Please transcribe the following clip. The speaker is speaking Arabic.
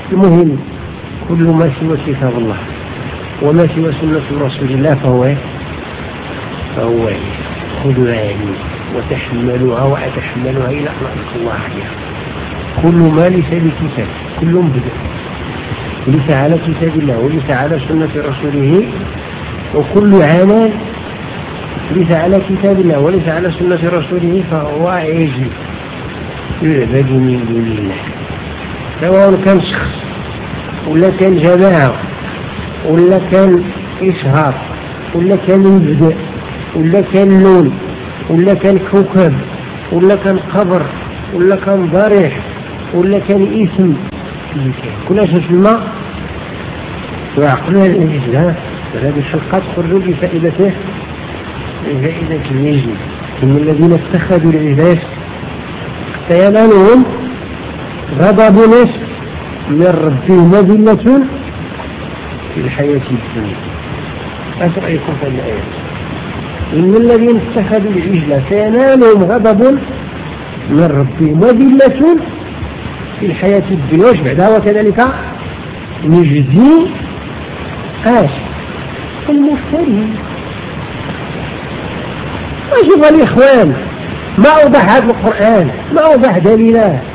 المهم كل ما سوى كتاب الله وما سوى سنة رسول الله فهو خذلان وتحملها وأتحملها إلى أن الله عليها. كل ما ليس بكتاب كل بدع ليس على كتاب الله وليس على سنة رسوله، وكل عمل ليس على كتاب الله وليس على سنة رسوله فهو عجل يعبد من دون الله، سواء كان شخص ولا كان جماعة ولا كان إشهار ولا كان مبدأ ولا كان لون ولا كان كوكب ولا كان قبر ولا كان ضريح ولا كان اسم، كل شيء في الماء وعقلها الإجزاء. فهذه الحلقات تخرج بفائدته فائدة النجم. إن الذين اتخذوا العباد فينالهم غضب من ربهم وذلة في الحياة الدنيا. ايش رأيكم في الآية؟ إن الذين اتخذوا العجل فينالهم غضب من ربهم وذلة في الحياة الدنيا. وش بعدها؟ وكذلك نجزي المفترين. أشوف الإخوان ما أوضح هذا القرآن، ما أوضح دليله،